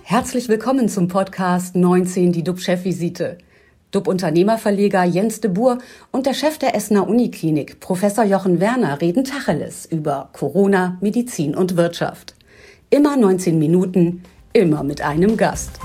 Herzlich willkommen zum Podcast 19, die DUB-Chefvisite. DUB-Unternehmerverleger Jens de Boer und der Chef der Essener Uniklinik, Professor Jochen Werner, reden Tacheles über Corona, Medizin und Wirtschaft. Immer 19 Minuten, immer mit einem Gast.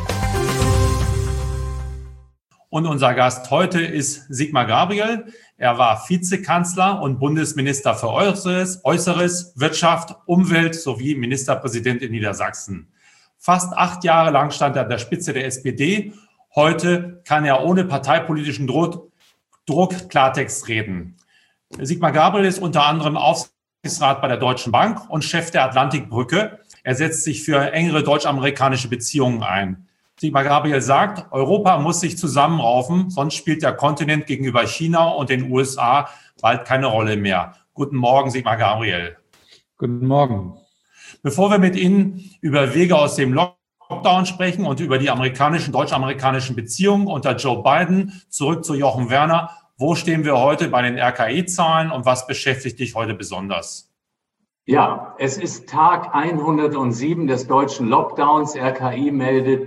Und unser Gast heute ist Sigmar Gabriel. Er war Vizekanzler und Bundesminister für Äußeres, Wirtschaft, Umwelt sowie Ministerpräsident in Niedersachsen. Fast 8 Jahre lang stand er an der Spitze der SPD. Heute kann er ohne parteipolitischen Druck Klartext reden. Sigmar Gabriel ist unter anderem Aufsichtsrat bei der Deutschen Bank und Chef der Atlantikbrücke. Er setzt sich für engere deutsch-amerikanische Beziehungen ein. Sigmar Gabriel sagt, Europa muss sich zusammenraufen, sonst spielt der Kontinent gegenüber China und den USA bald keine Rolle mehr. Guten Morgen, Sigmar Gabriel. Guten Morgen. Bevor wir mit Ihnen über Wege aus dem Lockdown sprechen und über die deutsch-amerikanischen Beziehungen unter Joe Biden, zurück zu Jochen Werner. Wo stehen wir heute bei den RKI-Zahlen und was beschäftigt dich heute besonders? Ja, es ist Tag 107 des deutschen Lockdowns. RKI meldet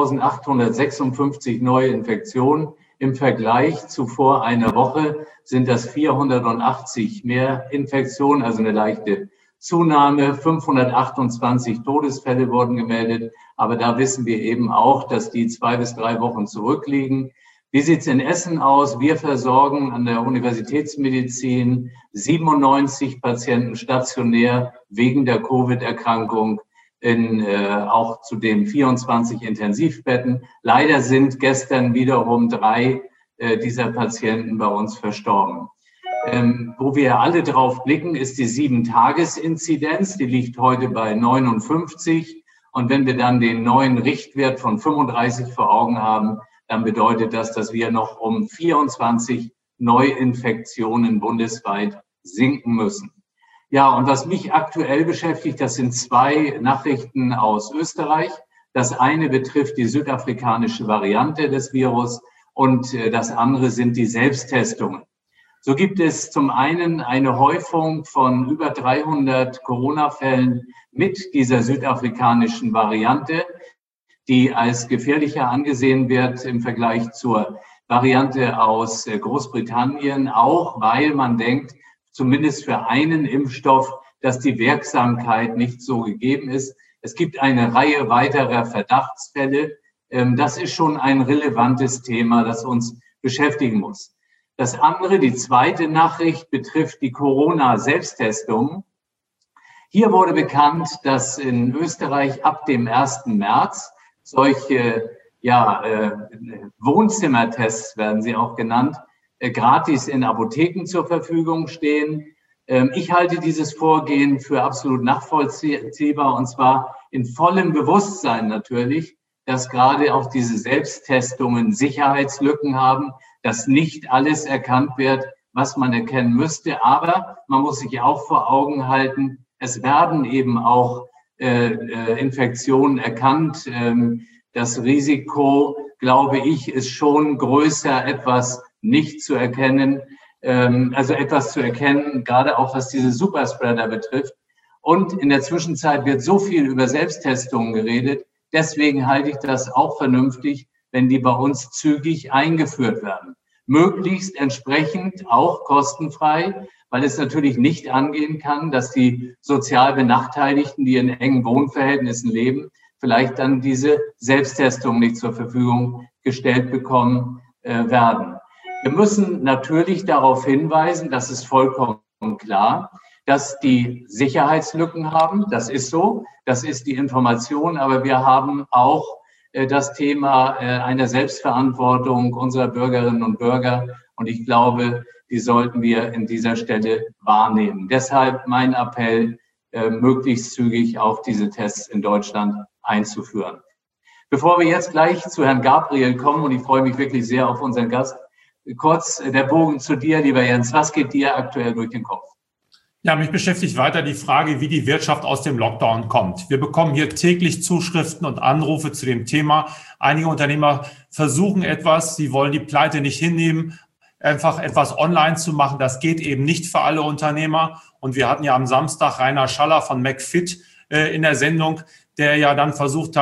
3.856 neue Infektionen. Im Vergleich zu vor einer Woche sind das 480 mehr Infektionen, also eine leichte Zunahme. 528 Todesfälle wurden gemeldet. Aber da wissen wir eben auch, dass die 2 bis 3 Wochen zurückliegen. Wie sieht's in Essen aus? Wir versorgen an der Universitätsmedizin 97 Patienten stationär wegen der Covid-Erkrankung auch zudem 24 Intensivbetten. Leider sind gestern wiederum 3 dieser Patienten bei uns verstorben. Wo wir alle drauf blicken, ist die 7-Tages-Inzidenz. Die liegt heute bei 59. Und wenn wir dann den neuen Richtwert von 35 vor Augen haben, dann bedeutet das, dass wir noch um 24 Neuinfektionen bundesweit sinken müssen. Ja, und was mich aktuell beschäftigt, das sind 2 Nachrichten aus Österreich. Das eine betrifft die südafrikanische Variante des Virus und das andere sind die Selbsttestungen. So gibt es zum einen eine Häufung von über 300 Corona-Fällen mit dieser südafrikanischen Variante, die als gefährlicher angesehen wird im Vergleich zur Variante aus Großbritannien, auch weil man denkt, zumindest für einen Impfstoff, dass die Wirksamkeit nicht so gegeben ist. Es gibt eine Reihe weiterer Verdachtsfälle. Das ist schon ein relevantes Thema, das uns beschäftigen muss. Das andere, die zweite Nachricht, betrifft die Corona-Selbsttestung. Hier wurde bekannt, dass in Österreich ab dem 1. März solche Wohnzimmertests, werden sie auch genannt, gratis in Apotheken zur Verfügung stehen. Ich halte dieses Vorgehen für absolut nachvollziehbar, und zwar in vollem Bewusstsein natürlich, dass gerade auch diese Selbsttestungen Sicherheitslücken haben, dass nicht alles erkannt wird, was man erkennen müsste. Aber man muss sich auch vor Augen halten, es werden eben auch Infektionen erkannt. Das Risiko, glaube ich, ist schon größer, etwas nicht zu erkennen, etwas zu erkennen, gerade auch was diese Superspreader betrifft. Und in der Zwischenzeit wird so viel über Selbsttestungen geredet. Deswegen halte ich das auch vernünftig, wenn die bei uns zügig eingeführt werden. Möglichst entsprechend auch kostenfrei, weil es natürlich nicht angehen kann, dass die sozial Benachteiligten, die in engen Wohnverhältnissen leben, vielleicht dann diese Selbsttestung nicht zur Verfügung gestellt bekommen werden. Wir müssen natürlich darauf hinweisen, das ist vollkommen klar, dass die Sicherheitslücken haben. Das ist so, das ist die Information, aber wir haben auch das Thema einer Selbstverantwortung unserer Bürgerinnen und Bürger. Und ich glaube, die sollten wir in dieser Stelle wahrnehmen. Deshalb mein Appell, möglichst zügig auch diese Tests in Deutschland einzuführen. Bevor wir jetzt gleich zu Herrn Gabriel kommen, und ich freue mich wirklich sehr auf unseren Gast, kurz der Bogen zu dir, lieber Jens. Was geht dir aktuell durch den Kopf? Ja, mich beschäftigt weiter die Frage, wie die Wirtschaft aus dem Lockdown kommt. Wir bekommen hier täglich Zuschriften und Anrufe zu dem Thema. Einige Unternehmer versuchen etwas, sie wollen die Pleite nicht hinnehmen, einfach etwas online zu machen. Das geht eben nicht für alle Unternehmer. Und wir hatten ja am Samstag Rainer Schaller von McFit in der Sendung, der ja dann versucht hat,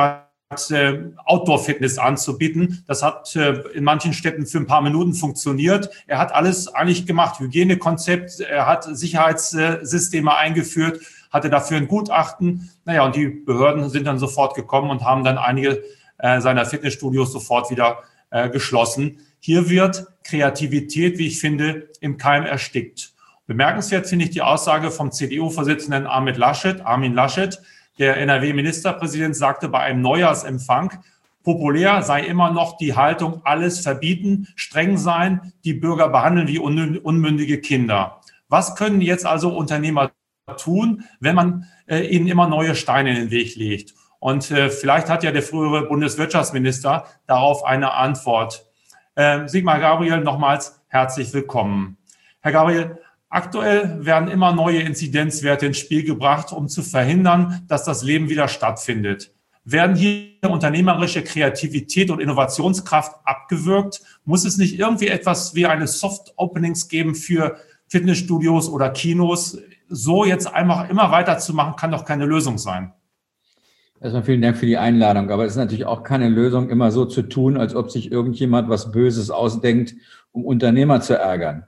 Outdoor-Fitness anzubieten. Das hat in manchen Städten für ein paar Minuten funktioniert. Er hat alles eigentlich gemacht, Hygienekonzept, er hat Sicherheitssysteme eingeführt, hatte dafür ein Gutachten. Naja, und die Behörden sind dann sofort gekommen und haben dann einige seiner Fitnessstudios sofort wieder geschlossen. Hier wird Kreativität, wie ich finde, im Keim erstickt. Bemerkenswert finde ich die Aussage vom CDU-Vorsitzenden Armin Laschet. Der NRW-Ministerpräsident sagte bei einem Neujahrsempfang, populär sei immer noch die Haltung, alles verbieten, streng sein, die Bürger behandeln wie unmündige Kinder. Was können jetzt also Unternehmer tun, wenn man ihnen immer neue Steine in den Weg legt? Und vielleicht hat ja der frühere Bundeswirtschaftsminister darauf eine Antwort. Sigmar Gabriel, nochmals herzlich willkommen. Herr Gabriel, aktuell werden immer neue Inzidenzwerte ins Spiel gebracht, um zu verhindern, dass das Leben wieder stattfindet. Werden hier unternehmerische Kreativität und Innovationskraft abgewürgt? Muss es nicht irgendwie etwas wie eine Soft-Openings geben für Fitnessstudios oder Kinos? So jetzt einfach immer weiterzumachen, kann doch keine Lösung sein. Erstmal vielen Dank für die Einladung. Aber es ist natürlich auch keine Lösung, immer so zu tun, als ob sich irgendjemand was Böses ausdenkt, um Unternehmer zu ärgern.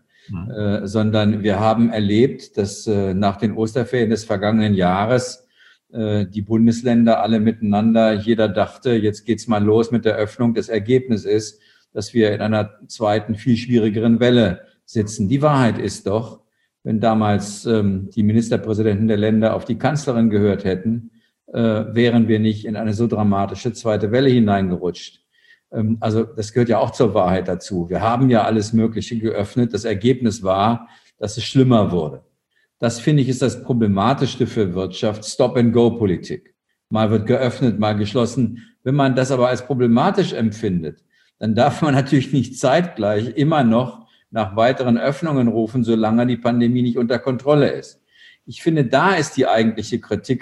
Sondern wir haben erlebt, dass nach den Osterferien des vergangenen Jahres die Bundesländer alle miteinander, jeder dachte, jetzt geht's mal los mit der Öffnung. Das Ergebnis ist, dass wir in einer zweiten, viel schwierigeren Welle sitzen. Die Wahrheit ist doch, wenn damals die Ministerpräsidenten der Länder auf die Kanzlerin gehört hätten, wären wir nicht in eine so dramatische zweite Welle hineingerutscht. Also das gehört ja auch zur Wahrheit dazu. Wir haben ja alles Mögliche geöffnet. Das Ergebnis war, dass es schlimmer wurde. Das, finde ich, ist das Problematischste für Wirtschaft. Stop-and-go-Politik. Mal wird geöffnet, mal geschlossen. Wenn man das aber als problematisch empfindet, dann darf man natürlich nicht zeitgleich immer noch nach weiteren Öffnungen rufen, solange die Pandemie nicht unter Kontrolle ist. Ich finde, da ist die eigentliche Kritik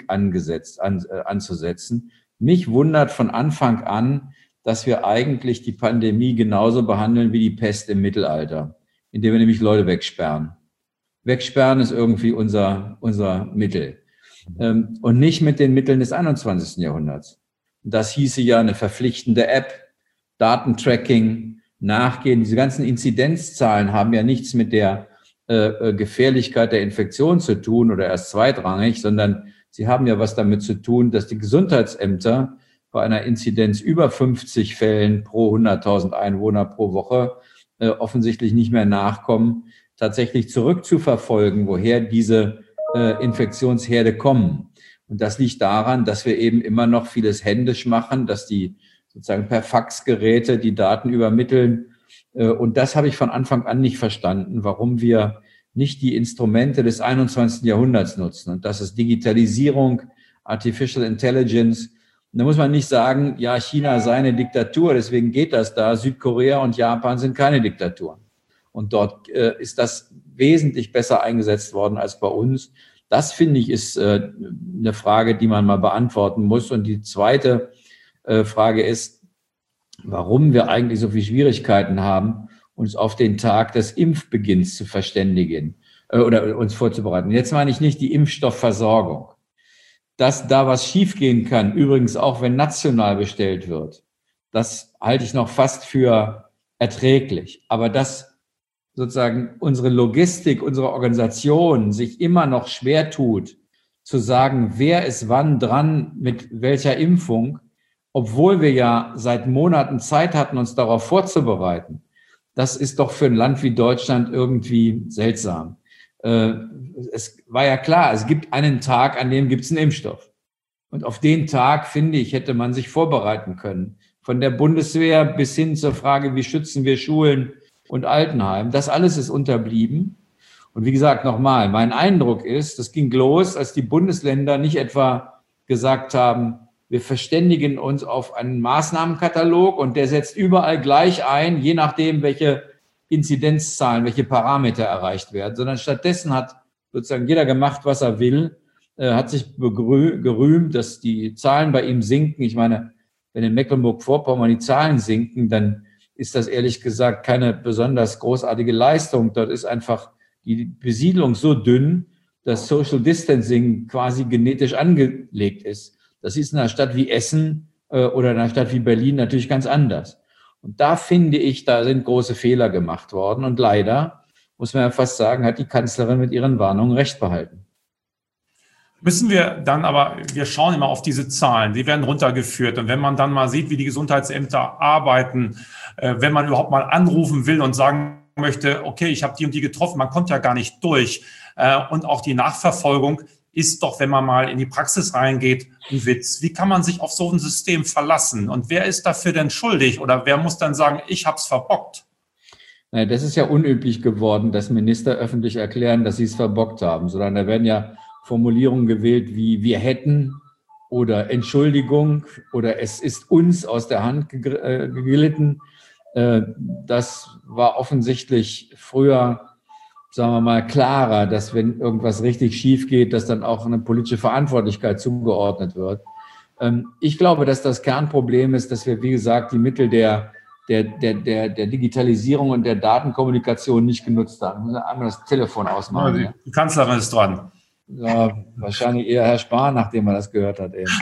anzusetzen. Mich wundert von Anfang an, dass wir eigentlich die Pandemie genauso behandeln wie die Pest im Mittelalter, indem wir nämlich Leute wegsperren. Wegsperren ist irgendwie unser Mittel. Und nicht mit den Mitteln des 21. Jahrhunderts. Das hieße ja eine verpflichtende App, Datentracking, Nachgehen. Diese ganzen Inzidenzzahlen haben ja nichts mit der Gefährlichkeit der Infektion zu tun oder erst zweitrangig, sondern sie haben ja was damit zu tun, dass die Gesundheitsämter bei einer Inzidenz über 50 Fällen pro 100.000 Einwohner pro Woche offensichtlich nicht mehr nachkommen, tatsächlich zurückzuverfolgen, woher diese Infektionsherde kommen. Und das liegt daran, dass wir eben immer noch vieles händisch machen, dass die sozusagen per Faxgeräte die Daten übermitteln. Und das habe ich von Anfang an nicht verstanden, warum wir nicht die Instrumente des 21. Jahrhunderts nutzen. Und das ist Digitalisierung, Artificial Intelligence. Und da muss man nicht sagen, ja, China sei eine Diktatur, deswegen geht das da. Südkorea und Japan sind keine Diktaturen. Und dort ist das wesentlich besser eingesetzt worden als bei uns. Das, finde ich, ist eine Frage, die man mal beantworten muss. Und die zweite Frage ist, warum wir eigentlich so viele Schwierigkeiten haben, uns auf den Tag des Impfbeginns zu verständigen oder uns vorzubereiten. Jetzt meine ich nicht die Impfstoffversorgung. Dass da was schiefgehen kann, übrigens auch wenn national bestellt wird, das halte ich noch fast für erträglich. Aber dass sozusagen unsere Logistik, unsere Organisation sich immer noch schwer tut, zu sagen, wer ist wann dran mit welcher Impfung, obwohl wir ja seit Monaten Zeit hatten, uns darauf vorzubereiten, das ist doch für ein Land wie Deutschland irgendwie seltsam. Es war ja klar, es gibt einen Tag, an dem gibt es einen Impfstoff. Und auf den Tag, finde ich, hätte man sich vorbereiten können. Von der Bundeswehr bis hin zur Frage, wie schützen wir Schulen und Altenheim. Das alles ist unterblieben. Und wie gesagt, nochmal, mein Eindruck ist, das ging los, als die Bundesländer nicht etwa gesagt haben, wir verständigen uns auf einen Maßnahmenkatalog und der setzt überall gleich ein, je nachdem, welche Inzidenzzahlen, welche Parameter erreicht werden, sondern stattdessen hat sozusagen jeder gemacht, was er will, hat sich gerühmt, dass die Zahlen bei ihm sinken. Ich meine, wenn in Mecklenburg-Vorpommern die Zahlen sinken, dann ist das ehrlich gesagt keine besonders großartige Leistung. Dort ist einfach die Besiedlung so dünn, dass Social Distancing quasi genetisch angelegt ist. Das ist in einer Stadt wie Essen oder in einer Stadt wie Berlin natürlich ganz anders. Und da finde ich, da sind große Fehler gemacht worden. Und leider, muss man ja fast sagen, hat die Kanzlerin mit ihren Warnungen recht behalten. Müssen wir dann aber, wir schauen immer auf diese Zahlen, die werden runtergeführt. Und wenn man dann mal sieht, wie die Gesundheitsämter arbeiten, wenn man überhaupt mal anrufen will und sagen möchte, okay, ich habe die und die getroffen, man kommt ja gar nicht durch. Und auch die Nachverfolgung ist doch, wenn man mal in die Praxis reingeht, ein Witz. Wie kann man sich auf so ein System verlassen? Und wer ist dafür denn schuldig? Oder wer muss dann sagen, ich habe es verbockt? Das ist ja unüblich geworden, dass Minister öffentlich erklären, dass sie es verbockt haben, sondern da werden ja Formulierungen gewählt wie wir hätten oder Entschuldigung oder es ist uns aus der Hand geglitten. Das war offensichtlich früher, sagen wir mal, klarer, dass wenn irgendwas richtig schief geht, dass dann auch eine politische Verantwortlichkeit zugeordnet wird. Ich glaube, dass das Kernproblem ist, dass wir, wie gesagt, die Mittel der Digitalisierung und der Datenkommunikation nicht genutzt haben. Ich muss einmal das Telefon ausmachen. Ja, die Kanzlerin ist dran. Ja, wahrscheinlich eher Herr Spahn, nachdem er das gehört hat eben.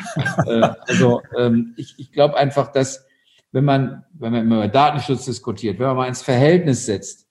Ich glaube einfach, dass wenn man über Datenschutz diskutiert, wenn man mal ins Verhältnis setzt,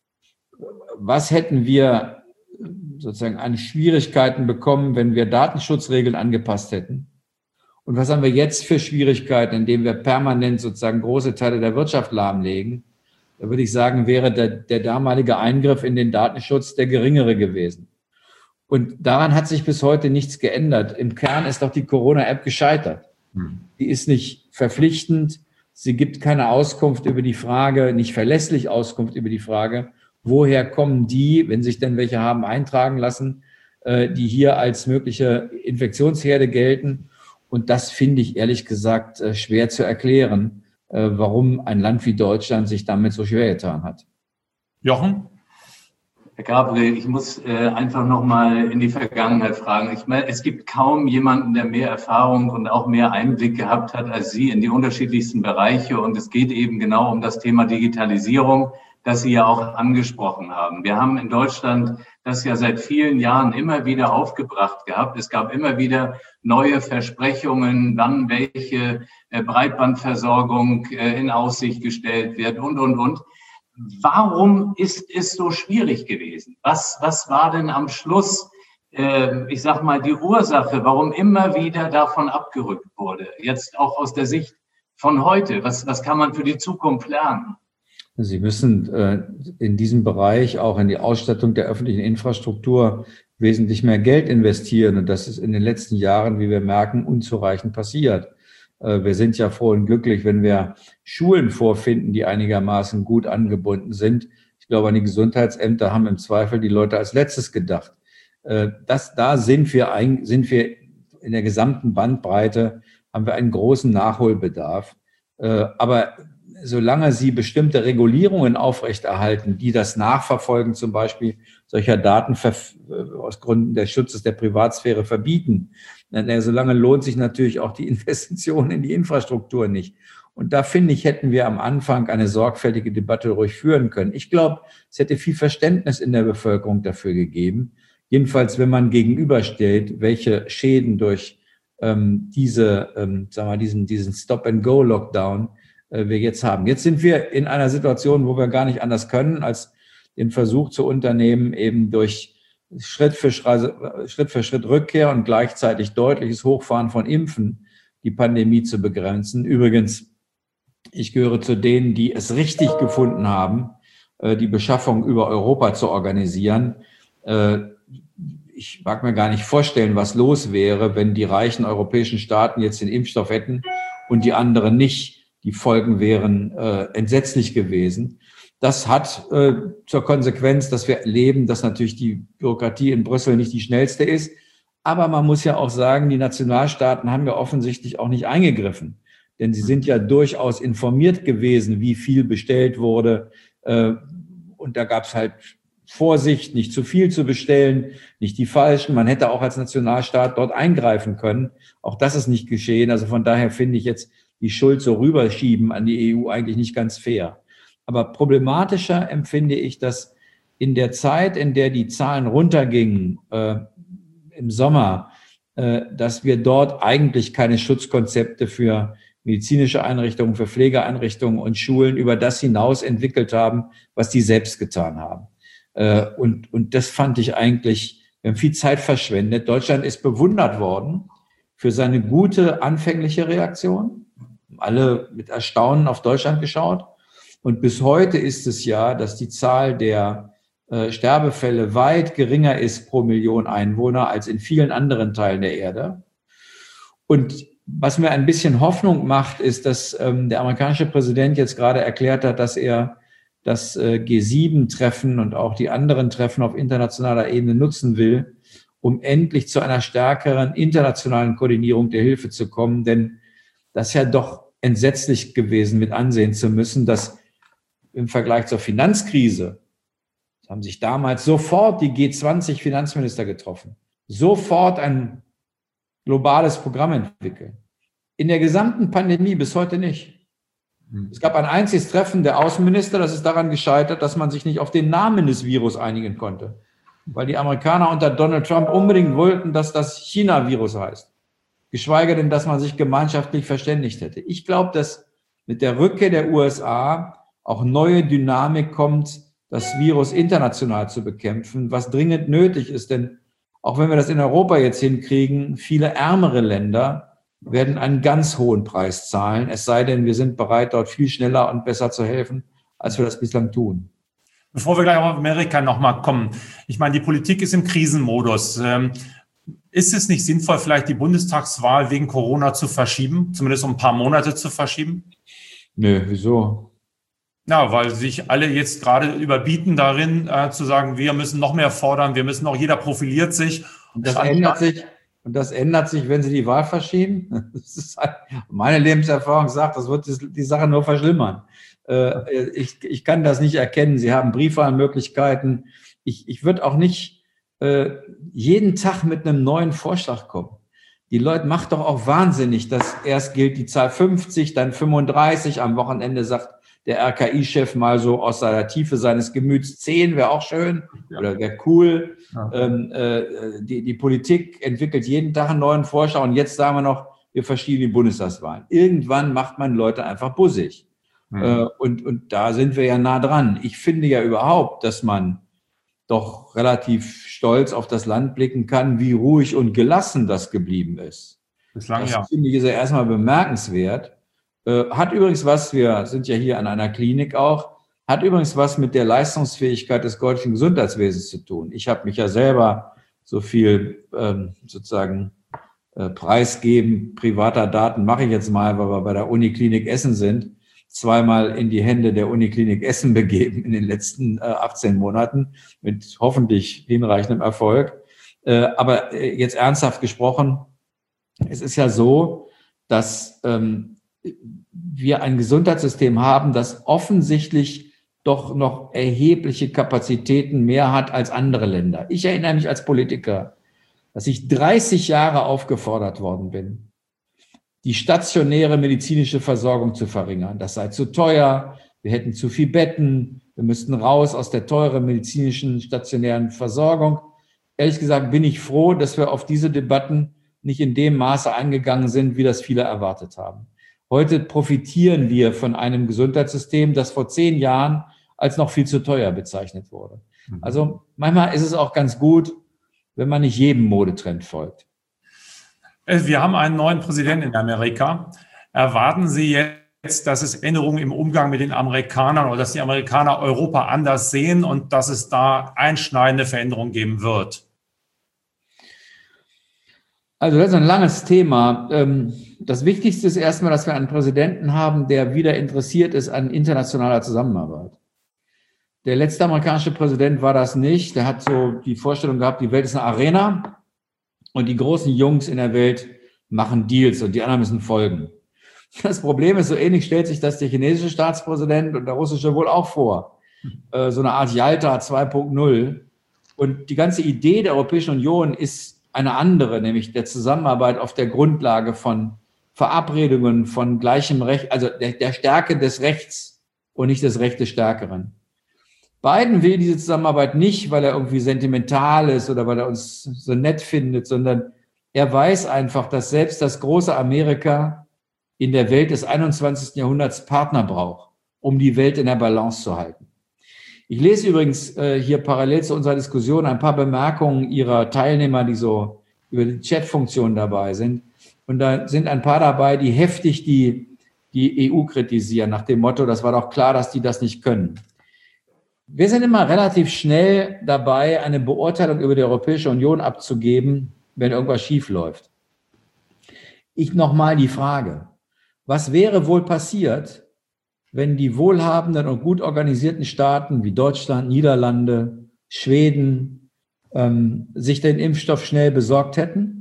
was hätten wir sozusagen an Schwierigkeiten bekommen, wenn wir Datenschutzregeln angepasst hätten? Und was haben wir jetzt für Schwierigkeiten, indem wir permanent sozusagen große Teile der Wirtschaft lahmlegen? Da würde ich sagen, wäre der damalige Eingriff in den Datenschutz der geringere gewesen. Und daran hat sich bis heute nichts geändert. Im Kern ist doch die Corona-App gescheitert. Die ist nicht verpflichtend. Sie gibt keine Auskunft über die Frage, nicht verlässlich Auskunft über die Frage, woher kommen die, wenn sich denn welche haben eintragen lassen, die hier als mögliche Infektionsherde gelten. Und das finde ich ehrlich gesagt schwer zu erklären, warum ein Land wie Deutschland sich damit so schwer getan hat. Jochen? Herr Gabriel, ich muss einfach nochmal in die Vergangenheit fragen. Ich meine, es gibt kaum jemanden, der mehr Erfahrung und auch mehr Einblick gehabt hat als Sie in die unterschiedlichsten Bereiche. Und es geht eben genau um das Thema Digitalisierung, das Sie ja auch angesprochen haben. Wir haben in Deutschland das ja seit vielen Jahren immer wieder aufgebracht gehabt. Es gab immer wieder neue Versprechungen, wann welche Breitbandversorgung in Aussicht gestellt wird und. Warum ist es so schwierig gewesen? Was war denn am Schluss, ich sag mal, die Ursache, warum immer wieder davon abgerückt wurde? Jetzt auch aus der Sicht von heute. Was kann man für die Zukunft lernen? Sie müssen in diesem Bereich, auch in die Ausstattung der öffentlichen Infrastruktur, wesentlich mehr Geld investieren. Und das ist in den letzten Jahren, wie wir merken, unzureichend passiert. Wir sind ja froh und glücklich, wenn wir Schulen vorfinden, die einigermaßen gut angebunden sind. Ich glaube, an die Gesundheitsämter haben im Zweifel die Leute als letztes gedacht. Da sind wir in der gesamten Bandbreite, haben wir einen großen Nachholbedarf. Aber solange Sie bestimmte Regulierungen aufrechterhalten, die das Nachverfolgen zum Beispiel solcher Daten aus Gründen des Schutzes der Privatsphäre verbieten, solange lohnt sich natürlich auch die Investition in die Infrastruktur nicht. Und da finde ich, hätten wir am Anfang eine sorgfältige Debatte ruhig führen können. Ich glaube, es hätte viel Verständnis in der Bevölkerung dafür gegeben. Jedenfalls, wenn man gegenüberstellt, welche Schäden durch diesen Stop-and-Go-Lockdown wir jetzt haben. Jetzt sind wir in einer Situation, wo wir gar nicht anders können, als den Versuch zu unternehmen, eben durch Schritt für Schritt Rückkehr und gleichzeitig deutliches Hochfahren von Impfen die Pandemie zu begrenzen. Übrigens, ich gehöre zu denen, die es richtig gefunden haben, die Beschaffung über Europa zu organisieren. Ich mag mir gar nicht vorstellen, was los wäre, wenn die reichen europäischen Staaten jetzt den Impfstoff hätten und die anderen nicht. Die Folgen wären entsetzlich gewesen. Das hat zur Konsequenz, dass wir erleben, dass natürlich die Bürokratie in Brüssel nicht die schnellste ist. Aber man muss ja auch sagen, die Nationalstaaten haben ja offensichtlich auch nicht eingegriffen. Denn sie sind ja durchaus informiert gewesen, wie viel bestellt wurde. Und da gab es halt Vorsicht, nicht zu viel zu bestellen, nicht die falschen. Man hätte auch als Nationalstaat dort eingreifen können. Auch das ist nicht geschehen. Also von daher finde ich jetzt die Schuld so rüberschieben an die EU eigentlich nicht ganz fair. Aber problematischer empfinde ich, dass in der Zeit, in der die Zahlen runtergingen, im Sommer, dass wir dort eigentlich keine Schutzkonzepte für medizinische Einrichtungen, für Pflegeeinrichtungen und Schulen über das hinaus entwickelt haben, was die selbst getan haben. Und das fand ich eigentlich, wir haben viel Zeit verschwendet. Deutschland ist bewundert worden für seine gute anfängliche Reaktion. Alle mit Erstaunen auf Deutschland geschaut. Und bis heute ist es ja, dass die Zahl der Sterbefälle weit geringer ist pro Million Einwohner als in vielen anderen Teilen der Erde. Und was mir ein bisschen Hoffnung macht, ist, dass der amerikanische Präsident jetzt gerade erklärt hat, dass er das G7-Treffen und auch die anderen Treffen auf internationaler Ebene nutzen will, um endlich zu einer stärkeren internationalen Koordinierung der Hilfe zu kommen. Denn das ist ja doch entsetzlich gewesen, mit ansehen zu müssen, dass im Vergleich zur Finanzkrise haben sich damals sofort die G20-Finanzminister getroffen, sofort ein globales Programm entwickeln. In der gesamten Pandemie bis heute nicht. Es gab ein einziges Treffen der Außenminister, das ist daran gescheitert, dass man sich nicht auf den Namen des Virus einigen konnte, weil die Amerikaner unter Donald Trump unbedingt wollten, dass das China-Virus heißt. Geschweige denn, dass man sich gemeinschaftlich verständigt hätte. Ich glaube, dass mit der Rückkehr der USA auch neue Dynamik kommt, das Virus international zu bekämpfen, was dringend nötig ist. Denn auch wenn wir das in Europa jetzt hinkriegen, viele ärmere Länder werden einen ganz hohen Preis zahlen. Es sei denn, wir sind bereit, dort viel schneller und besser zu helfen, als wir das bislang tun. Bevor wir gleich auf Amerika nochmal kommen. Ich meine, die Politik ist im Krisenmodus. Ist es nicht sinnvoll, vielleicht die Bundestagswahl wegen Corona zu verschieben, zumindest um ein paar Monate zu verschieben? Nö, wieso? Ja, weil sich alle jetzt gerade überbieten darin, zu sagen, wir müssen noch mehr fordern, wir müssen auch, jeder profiliert sich. Und das ändert sich, wenn Sie die Wahl verschieben. Das ist halt, meine Lebenserfahrung sagt, das wird die Sache nur verschlimmern. Ich kann das nicht erkennen. Sie haben Briefwahlmöglichkeiten. Ich würde auch nicht jeden Tag mit einem neuen Vorschlag kommen. Die Leute macht doch auch wahnsinnig, dass erst gilt die Zahl 50, dann 35. Am Wochenende sagt der RKI-Chef mal so aus der Tiefe seines Gemüts 10, wäre auch schön oder wäre cool. Ja. Die Politik entwickelt jeden Tag einen neuen Vorschlag und jetzt sagen wir noch, wir verschieben die Bundestagswahlen. Irgendwann macht man Leute einfach bussig. Mhm. Und da sind wir ja nah dran. Ich finde ja überhaupt, dass man doch relativ stolz auf das Land blicken kann, wie ruhig und gelassen das geblieben ist. Bislang, das finde ich ist ja erstmal bemerkenswert. Hat übrigens was, wir sind ja hier an einer Klinik auch, hat übrigens was mit der Leistungsfähigkeit des deutschen Gesundheitswesens zu tun. Ich habe mich ja selber so viel preisgeben, privater Daten mache ich jetzt mal, weil wir bei der Uniklinik Essen sind, zweimal in die Hände der Uniklinik Essen begeben in den letzten 18 Monaten mit hoffentlich hinreichendem Erfolg. Aber jetzt ernsthaft gesprochen, es ist ja so, dass wir ein Gesundheitssystem haben, das offensichtlich doch noch erhebliche Kapazitäten mehr hat als andere Länder. Ich erinnere mich als Politiker, dass ich 30 Jahre aufgefordert worden bin, die stationäre medizinische Versorgung zu verringern. Das sei zu teuer, wir hätten zu viel Betten, wir müssten raus aus der teuren medizinischen stationären Versorgung. Ehrlich gesagt bin ich froh, dass wir auf diese Debatten nicht in dem Maße eingegangen sind, wie das viele erwartet haben. Heute profitieren wir von einem Gesundheitssystem, das vor 10 Jahren als noch viel zu teuer bezeichnet wurde. Also manchmal ist es auch ganz gut, wenn man nicht jedem Modetrend folgt. Wir haben einen neuen Präsidenten in Amerika. Erwarten Sie jetzt, dass es Änderungen im Umgang mit den Amerikanern oder dass die Amerikaner Europa anders sehen und dass es da einschneidende Veränderungen geben wird? Also das ist ein langes Thema. Das Wichtigste ist erstmal, dass wir einen Präsidenten haben, der wieder interessiert ist an internationaler Zusammenarbeit. Der letzte amerikanische Präsident war das nicht. Der hat so die Vorstellung gehabt, die Welt ist eine Arena und die großen Jungs in der Welt machen Deals und die anderen müssen folgen. Das Problem ist, so ähnlich stellt sich das der chinesische Staatspräsident und der russische wohl auch vor. So eine Art Jalta 2.0. Und die ganze Idee der Europäischen Union ist eine andere, nämlich der Zusammenarbeit auf der Grundlage von Verabredungen, von gleichem Recht, also der Stärke des Rechts und nicht des Recht des Stärkeren. Biden will diese Zusammenarbeit nicht, weil er irgendwie sentimental ist oder weil er uns so nett findet, sondern er weiß einfach, dass selbst das große Amerika in der Welt des 21. Jahrhunderts Partner braucht, um die Welt in der Balance zu halten. Ich lese übrigens hier parallel zu unserer Diskussion ein paar Bemerkungen Ihrer Teilnehmer, die so über die Chat-Funktion dabei sind. Und da sind ein paar dabei, die heftig die EU kritisieren, nach dem Motto, das war doch klar, dass die das nicht können. Wir sind immer relativ schnell dabei, eine Beurteilung über die Europäische Union abzugeben, wenn irgendwas schief läuft. Ich nochmal die Frage, was wäre wohl passiert, wenn die wohlhabenden und gut organisierten Staaten wie Deutschland, Niederlande, Schweden sich den Impfstoff schnell besorgt hätten?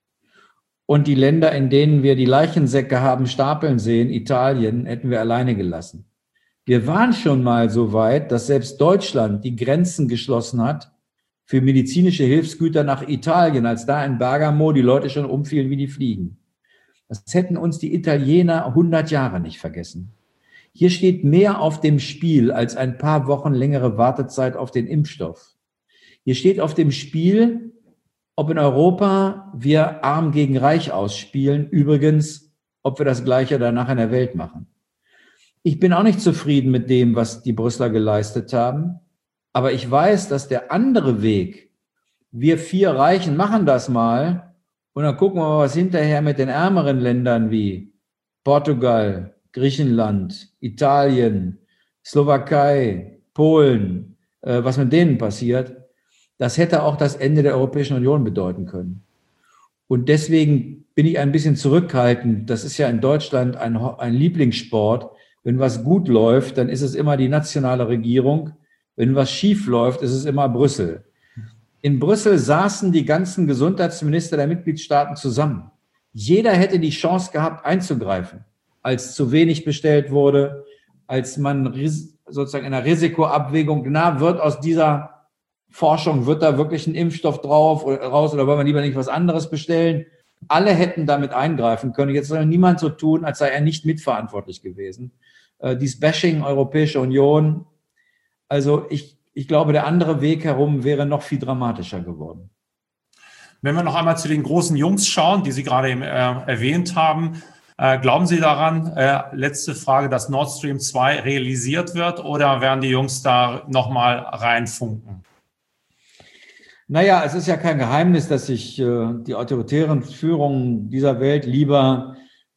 Und die Länder, in denen wir die Leichensäcke haben stapeln sehen, Italien, hätten wir alleine gelassen. Wir waren schon mal so weit, dass selbst Deutschland die Grenzen geschlossen hat für medizinische Hilfsgüter nach Italien, als da in Bergamo die Leute schon umfielen wie die Fliegen. Das hätten uns die Italiener 100 Jahre nicht vergessen. Hier steht mehr auf dem Spiel als ein paar Wochen längere Wartezeit auf den Impfstoff. Hier steht auf dem Spiel, ob in Europa wir arm gegen reich ausspielen, übrigens, ob wir das Gleiche danach in der Welt machen. Ich bin auch nicht zufrieden mit dem, was die Brüsseler geleistet haben, aber ich weiß, dass der andere Weg, wir 4 Reichen machen das mal und dann gucken wir mal, was hinterher mit den ärmeren Ländern wie Portugal, Griechenland, Italien, Slowakei, Polen, was mit denen passiert. Das hätte auch das Ende der Europäischen Union bedeuten können. Und deswegen bin ich ein bisschen zurückhaltend. Das ist ja in Deutschland ein Lieblingssport. Wenn was gut läuft, dann ist es immer die nationale Regierung. Wenn was schief läuft, ist es immer Brüssel. In Brüssel saßen die ganzen Gesundheitsminister der Mitgliedstaaten zusammen. Jeder hätte die Chance gehabt, einzugreifen, als zu wenig bestellt wurde, als man sozusagen in der Risikoabwägung, wird aus dieser Forschung, wird da wirklich ein Impfstoff raus oder wollen wir lieber nicht was anderes bestellen? Alle hätten damit eingreifen können. Jetzt soll niemand so tun, als sei er nicht mitverantwortlich gewesen. Dies Bashing Europäische Union, also ich glaube, der andere Weg herum wäre noch viel dramatischer geworden. Wenn wir noch einmal zu den großen Jungs schauen, die Sie gerade erwähnt haben, glauben Sie daran, letzte Frage, dass Nord Stream 2 realisiert wird oder werden die Jungs da nochmal reinfunken? Naja, es ist ja kein Geheimnis, dass sich die autoritären Führungen dieser Welt lieber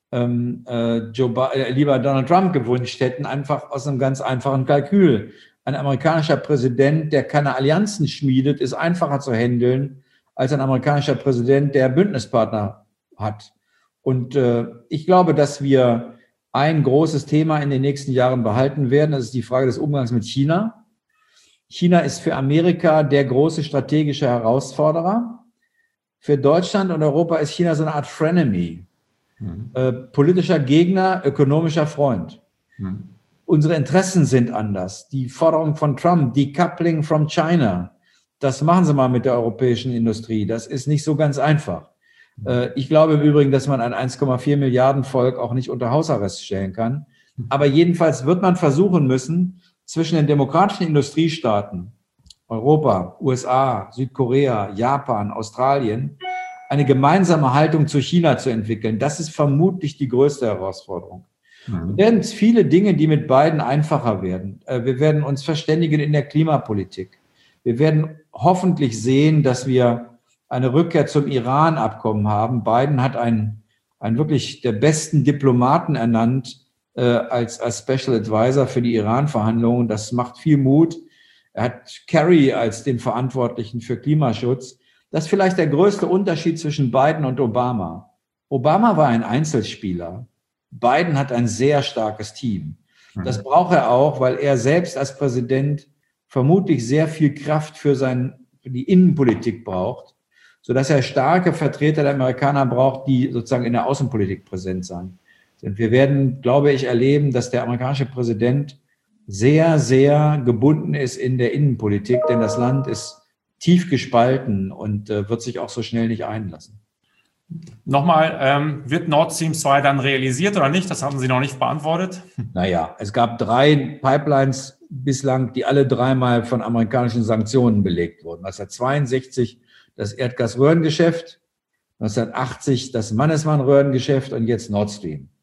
Donald Trump gewünscht hätten, einfach aus einem ganz einfachen Kalkül. Ein amerikanischer Präsident, der keine Allianzen schmiedet, ist einfacher zu handeln als ein amerikanischer Präsident, der Bündnispartner hat. Und ich glaube, dass wir ein großes Thema in den nächsten Jahren behalten werden. Das ist die Frage des Umgangs mit China. China ist für Amerika der große strategische Herausforderer. Für Deutschland und Europa ist China so eine Art Frenemy. Politischer Gegner, ökonomischer Freund. Unsere Interessen sind anders. Die Forderung von Trump, Decoupling from China, das machen Sie mal mit der europäischen Industrie. Das ist nicht so ganz einfach. Ich glaube im Übrigen, dass man ein 1,4 Milliarden Volk auch nicht unter Hausarrest stellen kann. Aber jedenfalls wird man versuchen müssen, zwischen den demokratischen Industriestaaten, Europa, USA, Südkorea, Japan, Australien, eine gemeinsame Haltung zu China zu entwickeln. Das ist vermutlich die größte Herausforderung. Wir werden viele Dinge, die mit beiden einfacher werden. Wir werden uns verständigen in der Klimapolitik. Wir werden hoffentlich sehen, dass wir eine Rückkehr zum Iran-Abkommen haben. Biden hat einen wirklich der besten Diplomaten ernannt, als Special Advisor für die Iran-Verhandlungen. Das macht viel Mut. Er hat Kerry als den Verantwortlichen für Klimaschutz. Das ist vielleicht der größte Unterschied zwischen Biden und Obama. Obama war ein Einzelspieler. Biden hat ein sehr starkes Team. Das braucht er auch, weil er selbst als Präsident vermutlich sehr viel Kraft für die Innenpolitik braucht, sodass er starke Vertreter der Amerikaner braucht, die sozusagen in der Außenpolitik präsent sind. Und wir werden, glaube ich, erleben, dass der amerikanische Präsident sehr, sehr gebunden ist in der Innenpolitik, denn das Land ist tief gespalten und wird sich auch so schnell nicht einlassen. Nochmal, wird Nord Stream 2 dann realisiert oder nicht? Das haben Sie noch nicht beantwortet. Naja, es gab 3 Pipelines bislang, die alle 3-mal von amerikanischen Sanktionen belegt wurden. 1962 das Erdgasröhrengeschäft, 1980 das Mannesmann-Röhrengeschäft und jetzt Nord Stream.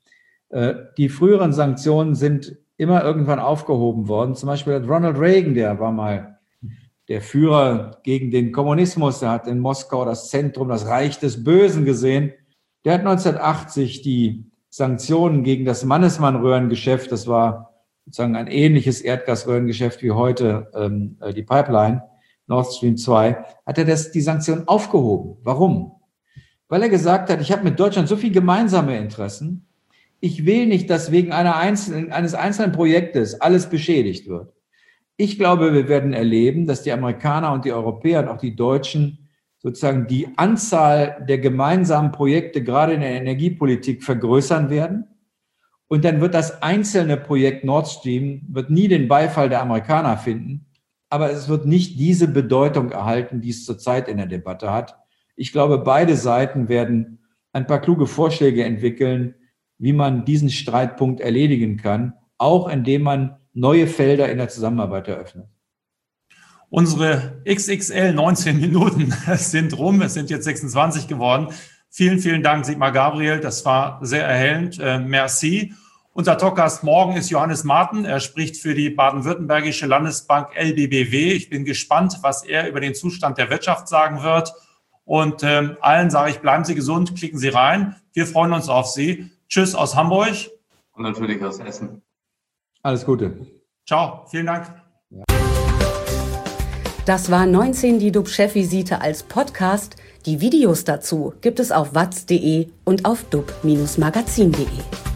Die früheren Sanktionen sind immer irgendwann aufgehoben worden. Zum Beispiel hat Ronald Reagan, der war mal der Führer gegen den Kommunismus, der hat in Moskau das Zentrum, das Reich des Bösen gesehen. Der hat 1980 die Sanktionen gegen das Mannesmann-Röhrengeschäft, das war sozusagen ein ähnliches Erdgasröhrengeschäft wie heute die Pipeline, Nord Stream 2, hat er die Sanktionen aufgehoben. Warum? Weil er gesagt hat, ich habe mit Deutschland so viel gemeinsame Interessen, ich will nicht, dass wegen eines einzelnen Projektes alles beschädigt wird. Ich glaube, wir werden erleben, dass die Amerikaner und die Europäer und auch die Deutschen sozusagen die Anzahl der gemeinsamen Projekte gerade in der Energiepolitik vergrößern werden. Und dann wird das einzelne Projekt Nord Stream wird nie den Beifall der Amerikaner finden, aber es wird nicht diese Bedeutung erhalten, die es zurzeit in der Debatte hat. Ich glaube, beide Seiten werden ein paar kluge Vorschläge entwickeln, wie man diesen Streitpunkt erledigen kann, auch indem man neue Felder in der Zusammenarbeit eröffnet. Unsere XXL 19 Minuten sind rum. Es sind jetzt 26 geworden. Vielen, vielen Dank, Sigmar Gabriel. Das war sehr erhellend. Merci. Unser Talkgast morgen ist Johannes Marten. Er spricht für die Baden-Württembergische Landesbank LBBW. Ich bin gespannt, was er über den Zustand der Wirtschaft sagen wird. Und allen sage ich, bleiben Sie gesund, klicken Sie rein. Wir freuen uns auf Sie. Tschüss aus Hamburg. Und natürlich aus Essen. Alles Gute. Ciao, vielen Dank. Ja. Das war 19 die DUB-Chefvisite als Podcast. Die Videos dazu gibt es auf watz.de und auf dub-magazin.de.